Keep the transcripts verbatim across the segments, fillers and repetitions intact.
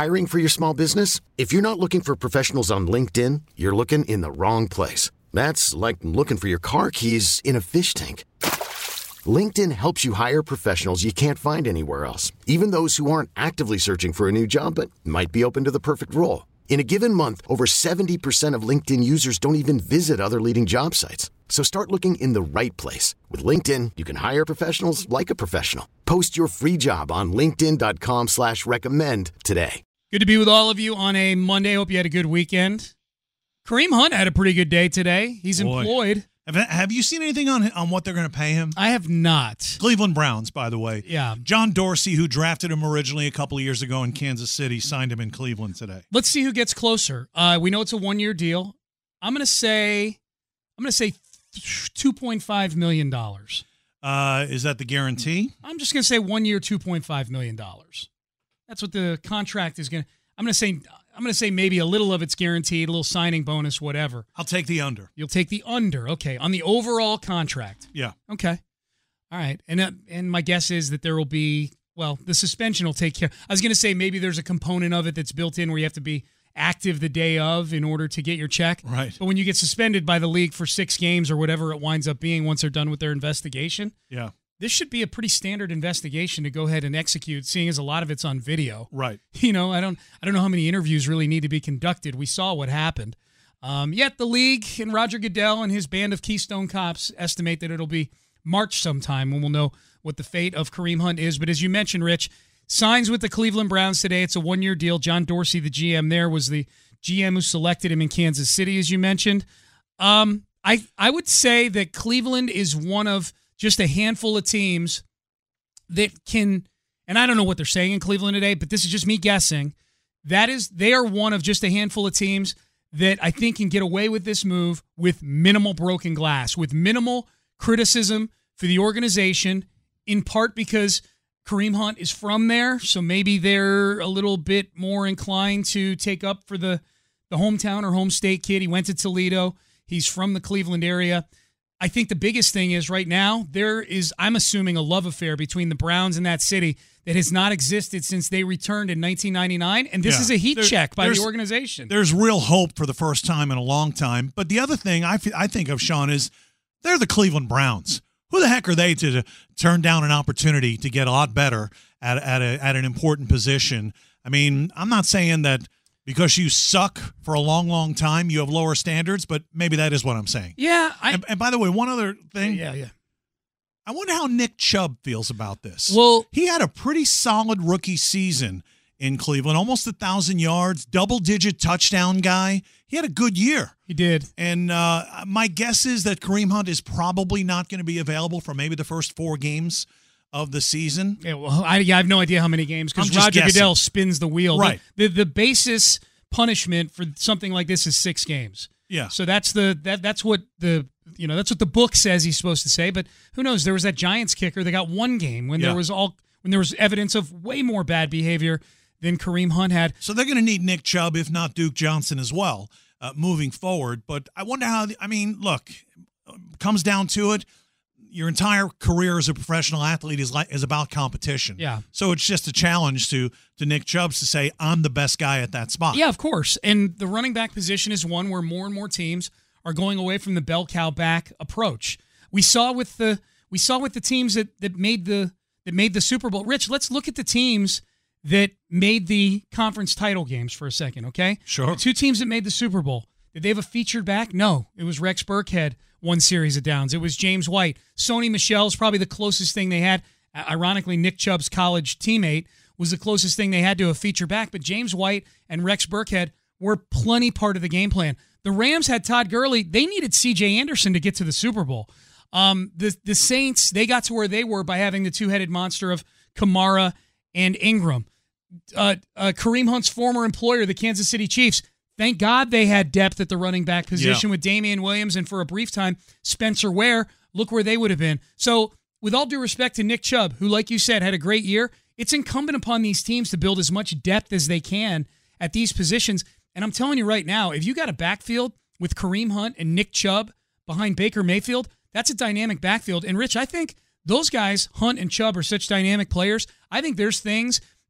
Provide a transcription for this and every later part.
Hiring for your small business? If you're not looking for professionals on LinkedIn, you're looking in the wrong place. That's like looking for your car keys in a fish tank. LinkedIn helps you hire professionals you can't find anywhere else, even those who aren't actively searching for a new job but might be open to the perfect role. In a given month, over seventy percent of LinkedIn users don't even visit other leading job sites. So start looking in the right place. With LinkedIn, you can hire professionals like a professional. Post your free job on linkedin.com slash recommend today. Good to be with all of you on a Monday. Hope you had a good weekend. Kareem Hunt had a pretty good day today. He's Boy. employed. Have, have you seen anything on on what they're going to pay him? I have not. Cleveland Browns, by the way. Yeah. John Dorsey, who drafted him originally a couple of years ago in Kansas City, signed him in Cleveland today. Let's see who gets closer. Uh, we know it's a one-year deal. I'm going to say, I'm going to say two point five million dollars. Uh, is that the guarantee? I'm just going to say one year, two point five million dollars. That's what the contract is going to. I'm going to say. I'm going to say maybe a little of it's guaranteed, a little signing bonus, whatever. I'll take the under. You'll take the under, okay, on the overall contract. Yeah. Okay. All right. And uh, and my guess is that there will be, well, the suspension will take care. I was going to say maybe there's a component of it that's built in where you have to be active the day of in order to get your check. Right. But when you get suspended by the league for six games or whatever it winds up being once they're done with their investigation, yeah, this should be a pretty standard investigation to go ahead and execute, seeing as a lot of it's on video. Right. You know, I don't I don't know how many interviews really need to be conducted. We saw what happened. Um, yet the league and Roger Goodell and his band of Keystone Cops estimate that it'll be March sometime when we'll know what the fate of Kareem Hunt is. But as you mentioned, Rich, signs with the Cleveland Browns today. It's a one-year deal. John Dorsey, the G M there, was the G M who selected him in Kansas City, as you mentioned. Um, I I would say that Cleveland is one of just a handful of teams that can, and I don't know what they're saying in Cleveland today, but this is just me guessing. That is, they are one of just a handful of teams that I think can get away with this move with minimal broken glass, with minimal criticism for the organization, in part because Kareem Hunt is from there, so maybe they're a little bit more inclined to take up for the, the hometown or home state kid. He went to Toledo. He's from the Cleveland area. I think the biggest thing is right now, there is, I'm assuming, a love affair between the Browns and that city that has not existed since they returned in nineteen ninety-nine, and this yeah. is a heat there, check by the organization. There's real hope for the first time in a long time. But the other thing I, I think of, Sean, is they're the Cleveland Browns. Who the heck are they to, to turn down an opportunity to get a lot better at, at, a, at an important position? I mean, I'm not saying that because you suck for a long, long time, you have lower standards, but maybe that is what I'm saying. Yeah. I, and, and by the way, one other thing. Yeah, yeah. I wonder how Nick Chubb feels about this. Well, he had a pretty solid rookie season in Cleveland, almost a thousand yards, double-digit touchdown guy. He had a good year. He did. And uh, my guess is that Kareem Hunt is probably not going to be available for maybe the first four games of the season. Yeah, well, I, I have no idea how many games because Roger guessing. Goodell spins the wheel. Right. The, the the basis punishment for something like this is six games. Yeah. So that's the that that's what the you know that's what the book says he's supposed to say. But who knows? There was that Giants kicker that got one game when yeah. there was all when there was evidence of way more bad behavior than Kareem Hunt had. So they're going to need Nick Chubb, if not Duke Johnson as well, uh, moving forward. But I wonder how. The, I mean, look, comes down to it. Your entire career as a professional athlete is like is about competition. Yeah. So it's just a challenge to to Nick Chubb to say, I'm the best guy at that spot. Yeah, of course. And the running back position is one where more and more teams are going away from the bell cow back approach. We saw with the we saw with the teams that, that made the that made the Super Bowl. Rich, let's look at the teams that made the conference title games for a second, okay? Sure. The two teams that made the Super Bowl. Did they have a featured back? No. It was Rex Burkhead, one series of downs. It was James White. Sony Michel's probably the closest thing they had. Ironically, Nick Chubb's college teammate was the closest thing they had to a feature back, but James White and Rex Burkhead were plenty part of the game plan. The Rams had Todd Gurley. They needed C J Anderson to get to the Super Bowl. Um, the, the Saints, they got to where they were by having the two-headed monster of Kamara and Ingram. Uh, uh, Kareem Hunt's former employer, the Kansas City Chiefs, thank God they had depth at the running back position yeah. with Damian Williams and for a brief time, Spencer Ware. Look where they would have been. So with all due respect to Nick Chubb, who, like you said, had a great year, it's incumbent upon these teams to build as much depth as they can at these positions. And I'm telling you right now, if you got a backfield with Kareem Hunt and Nick Chubb behind Baker Mayfield, that's a dynamic backfield. And, Rich, I think those guys, Hunt and Chubb, are such dynamic players. I think there's things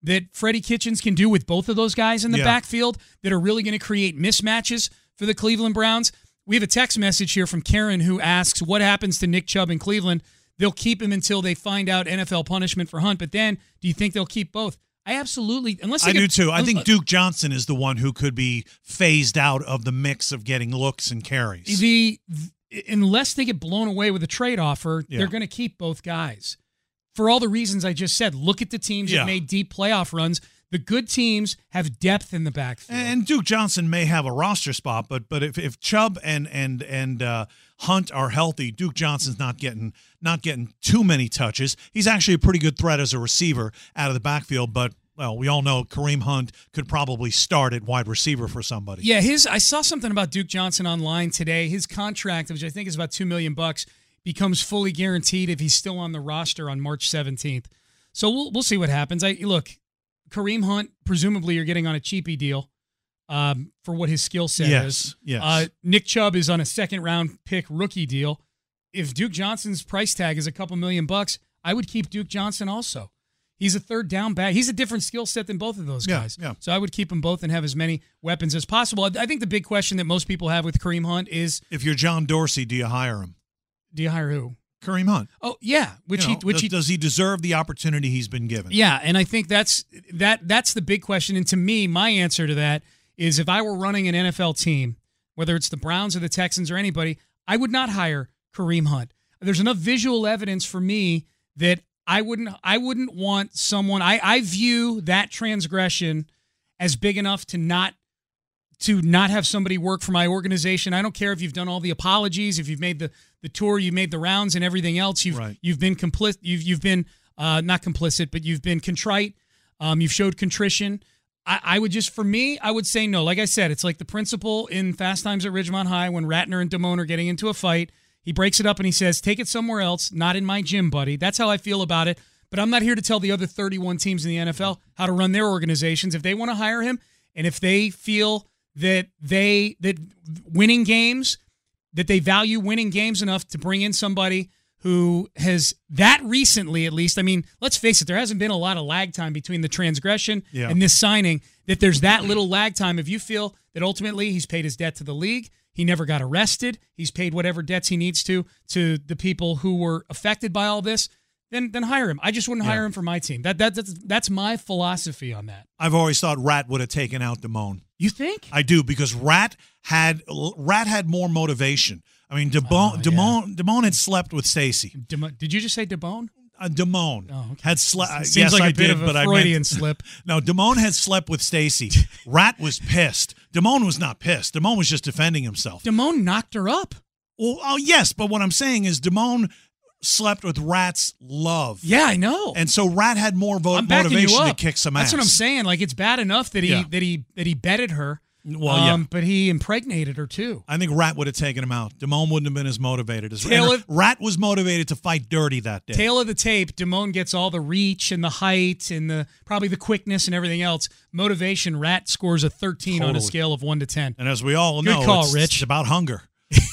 that Freddie Kitchens can do with both of those guys in the Yeah. backfield that are really going to create mismatches for the Cleveland Browns. We have a text message here from Karen who asks, what happens to Nick Chubb in Cleveland? They'll keep him until they find out N F L punishment for Hunt, but then do you think they'll keep both? I absolutely, unless they I get, do too. I un- think Duke Johnson is the one who could be phased out of the mix of getting looks and carries. The, the unless they get blown away with a trade offer, Yeah. they're going to keep both guys. For all the reasons I just said, look at the teams Yeah. that made deep playoff runs. The good teams have depth in the backfield. And Duke Johnson may have a roster spot, but but if, if Chubb and and and uh, Hunt are healthy, Duke Johnson's not getting not getting too many touches. He's actually a pretty good threat as a receiver out of the backfield, but well, we all know Kareem Hunt could probably start at wide receiver for somebody. Yeah, his I saw something about Duke Johnson online today. His contract, which I think is about two million bucks, becomes fully guaranteed if he's still on the roster on March seventeenth. So we'll we'll see what happens. I look, Kareem Hunt, presumably you're getting on a cheapy deal um, for what his skill set Yes, is. yes. Uh, Nick Chubb is on a second round pick rookie deal. If Duke Johnson's price tag is a couple million bucks, I would keep Duke Johnson also. He's a third down back. He's a different skill set than both of those Yeah, guys. yeah. So I would keep them both and have as many weapons as possible. I I think the big question that most people have with Kareem Hunt is, If you're John Dorsey, do you hire him? do you hire who? Kareem Hunt. Oh yeah, which You know, he which does, he does he deserve the opportunity he's been given? yeah, and I think that's that that's the big question. And to me, my answer to that is, if I were running an N F L team, whether it's the Browns or the Texans or anybody, I would not hire Kareem Hunt. There's enough visual evidence for me that I wouldn't I wouldn't want someone I, I view that transgression as big enough to not to not have somebody work for my organization. I don't care if you've done all the apologies, if you've made the, the tour, you've made the rounds and everything else. You've Right. you've been complicit. You've you've been uh, not complicit, but you've been contrite. Um, you've showed contrition. I, I would just, for me, I would say no. Like I said, it's like the principal in Fast Times at Ridgemont High when Ratner and Damone are getting into a fight. He breaks it up and he says, "Take it somewhere else, not in my gym, buddy." That's how I feel about it. But I'm not here to tell the other thirty-one teams in the N F L how to run their organizations. If they want to hire him, and if they feel that they that winning games, that they value winning games enough to bring in somebody who has that recently, at least. I mean, let's face it, there hasn't been a lot of lag time between the transgression Yeah. and this signing, that there's that little lag time. If you feel that ultimately he's paid his debt to the league, he never got arrested, he's paid whatever debts he needs to to the people who were affected by all this, then then hire him. I just wouldn't Yeah. hire him for my team. That, that that's that's my philosophy on that. I've always thought Rat would have taken out Damone. You think? I do, because Rat had Rat had more motivation. I mean, Damone Oh, yeah. Damone, Damone had slept with Stacy. Dem- did you just say DeBone? Uh, Damone Oh, okay. had slept. It seems Yes, like a I bit did, of a but I Freudian meant slip. no. Damone had slept with Stacy. Rat was pissed. Damone was not pissed. Damone was just defending himself. DeMone knocked her up. Well, oh yes, but what I'm saying is Damone slept with Rat's love. Yeah, I know. And so Rat had more vo- I'm backing you motivation to up. kick some That's ass. what I'm saying. Like, it's bad enough that he Yeah. that he that he bedded her. Well, yeah. um, but he impregnated her too. I think Rat would have taken him out. Damone wouldn't have been as motivated as Tail and of- Rat was motivated to fight dirty that day. Tail of the tape, Damone gets all the reach and the height and the probably the quickness and everything else. Motivation, Rat scores a thirteen on a Totally. scale of one to ten. And as we all Good know, call, it's, Rich. it's about hunger.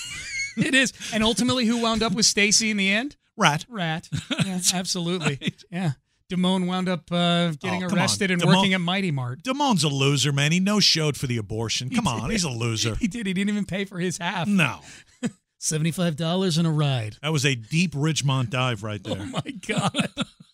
It is. And ultimately, who wound up with Stacy in the end? Rat. Rat. Yeah, absolutely. Yeah. Damone wound up uh, getting Oh, come on. arrested and Damone- working at Mighty Mart. Damone's a loser, man. He no-showed for the abortion. Come on, he's a loser. He did. He didn't even pay for his half. No. seventy-five dollars in a ride. That was a deep Ridgemont dive right there. Oh, my God.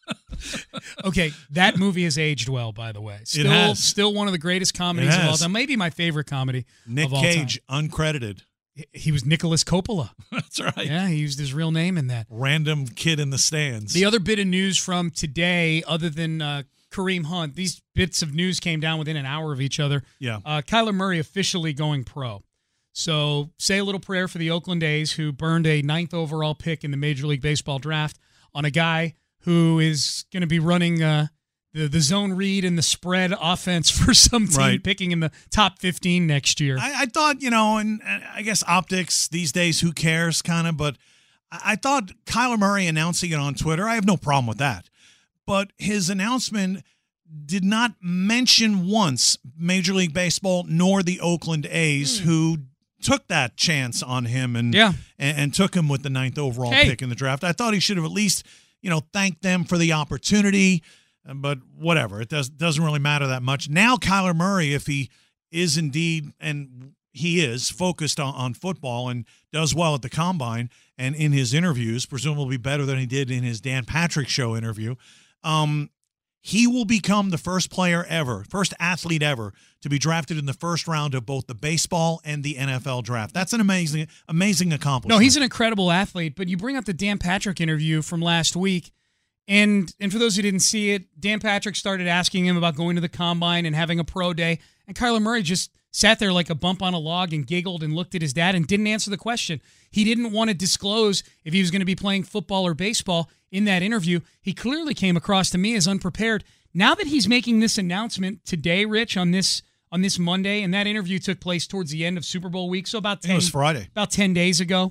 Okay, that movie has aged well, by the way. Still, has. still one of the greatest comedies It of all has. time. Maybe my favorite comedy Nick of all Cage, uncredited. time. He was Nicholas Coppola. That's right. Yeah, he used his real name in that. Random kid in the stands. The other bit of news from today, other than uh, Kareem Hunt, these bits of news came down within an hour of each other. Yeah. Uh, Kyler Murray officially going pro. So say a little prayer for the Oakland A's, who burned a ninth overall pick in the Major League Baseball draft on a guy who is going to be running uh, the, the zone read and the spread offense for some team, Right. picking in the top fifteen next year. I, I thought, you know, and, and I guess optics these days, who cares, kind of, but I, I thought Kyler Murray announcing it on Twitter, I have no problem with that. But his announcement did not mention once Major League Baseball nor the Oakland A's, who took that chance on him and, Yeah. and, and took him with the ninth overall Hey. pick in the draft. I thought he should have at least, you know, thanked them for the opportunity. but whatever. It does, doesn't really matter that much. Now Kyler Murray, if he is indeed, and he is, focused on, on football and does well at the Combine and in his interviews, presumably better than he did in his Dan Patrick Show interview, um, he will become the first player ever, first athlete ever to be drafted in the first round of both the baseball and the N F L draft. That's an amazing, amazing accomplishment. No, he's an incredible athlete, but you bring up the Dan Patrick interview from last week, and and for those who didn't see it, Dan Patrick started asking him about going to the Combine and having a pro day, and Kyler Murray just sat there like a bump on a log and giggled and looked at his dad and didn't answer the question. He didn't want to disclose if he was going to be playing football or baseball in that interview. He clearly came across to me as unprepared. Now that he's making this announcement today, Rich, on this on this Monday, and that interview took place towards the end of Super Bowl week, so about ten, it was Friday, about ten days ago.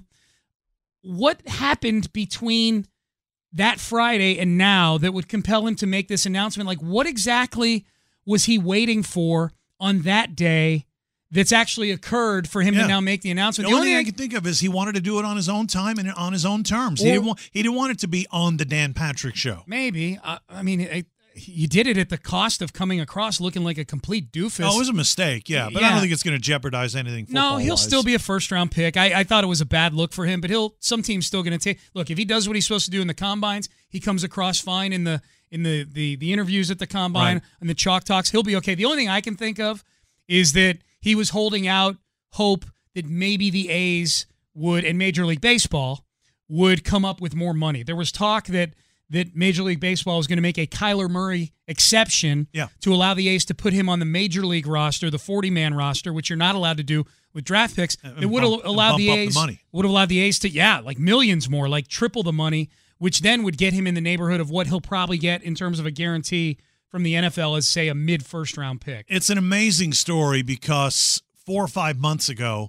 What happened between that Friday and now that would compel him to make this announcement? Like, what exactly was he waiting for on that day that's actually occurred for him yeah. to now make the announcement? The, the only thing I I can think of is he wanted to do it on his own time and on his own terms. Well, he didn't want he didn't want it to be on the Dan Patrick Show. Maybe. Uh, I mean, it, you did it at the cost of coming across looking like a complete doofus. Oh, it was a mistake, yeah. But yeah. I don't think it's going to jeopardize anything football-wise. No, he'll still be a first-round pick. I, I thought it was a bad look for him, but he'll some team's still going to take. Look, if he does what he's supposed to do in the combines, he comes across fine in the in the the, the interviews at the combine right. and the chalk talks. He'll be okay. The only thing I can think of is that he was holding out hope that maybe the A's would, and Major League Baseball, would come up with more money. There was talk that that Major League Baseball was going to make a Kyler Murray exception yeah. to allow the A's to put him on the Major League roster, the forty-man roster, which you're not allowed to do with draft picks. And it would bump, have allowed the A's the money. would have allowed the A's to, yeah, like millions more, like triple the money, which then would get him in the neighborhood of what he'll probably get in terms of a guarantee from the N F L as, say, a mid-first round pick. It's an amazing story because four or five months ago,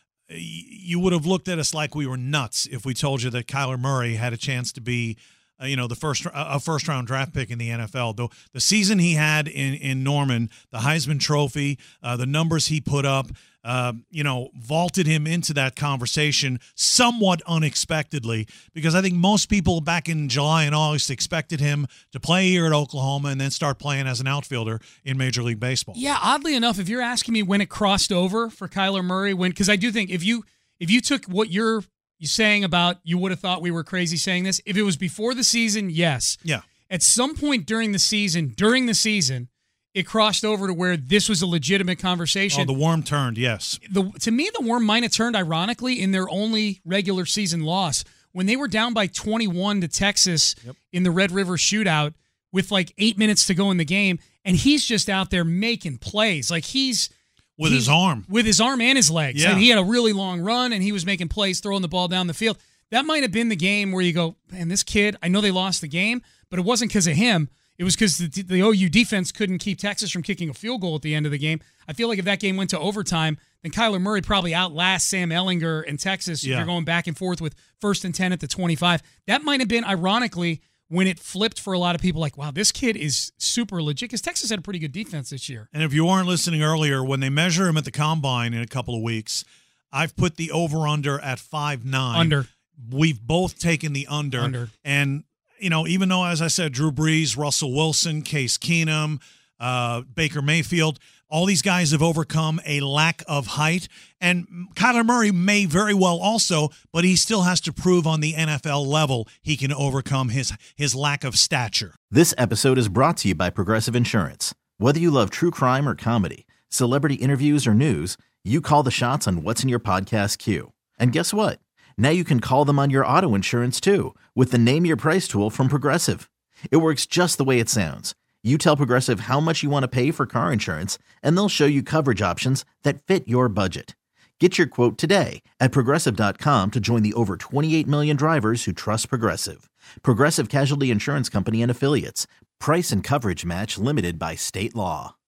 you would have looked at us like we were nuts if we told you that Kyler Murray had a chance to be, uh, you know, the first a first round draft pick in the N F L. Though the season he had in in Norman, the Heisman Trophy, uh, the numbers he put up, uh, you know, vaulted him into that conversation somewhat unexpectedly, because I think most people back in July and August expected him to play here at Oklahoma and then start playing as an outfielder in Major League Baseball. Yeah, oddly enough, if you're asking me when it crossed over for Kyler Murray, when because I do think if you if you took what you're you saying about you would have thought we were crazy saying this, if it was before the season, yes. Yeah. At some point during the season, during the season, it crossed over to where this was a legitimate conversation. Oh, the worm turned, yes. The, to me, the worm might have turned, ironically, in their only regular season loss. When they were down by twenty-one to Texas yep. in the Red River Shootout with like eight minutes to go in the game, and he's just out there making plays. Like he's... With he's, his arm. With his arm and his legs. Yeah. And he had a really long run, and he was making plays, throwing the ball down the field. That might have been the game where you go, man, this kid, I know they lost the game, but it wasn't because of him. It was because the, the O U defense couldn't keep Texas from kicking a field goal at the end of the game. I feel like if that game went to overtime, then Kyler Murray probably outlasts Sam Ehlinger and Texas yeah. if you're going back and forth with first and ten at the twenty-five. That might have been, ironically, when it flipped for a lot of people, like, wow, this kid is super legit, because Texas had a pretty good defense this year. And if you weren't listening earlier, when they measure him at the Combine in a couple of weeks, I've put the over-under at five nine. Under. We've both taken the under. Under. And, you know, even though, as I said, Drew Brees, Russell Wilson, Case Keenum, uh, Baker Mayfield, all these guys have overcome a lack of height. And Kyler Murray may very well also, but he still has to prove on the N F L level he can overcome his his lack of stature. This episode is brought to you by Progressive Insurance. Whether you love true crime or comedy, celebrity interviews or news, you call the shots on what's in your podcast queue. And guess what? Now you can call them on your auto insurance too with the Name Your Price tool from Progressive. It works just the way it sounds. You tell Progressive how much you want to pay for car insurance, and they'll show you coverage options that fit your budget. Get your quote today at Progressive dot com to join the over twenty-eight million drivers who trust Progressive. Progressive Casualty Insurance Company and Affiliates. Price and coverage match limited by state law.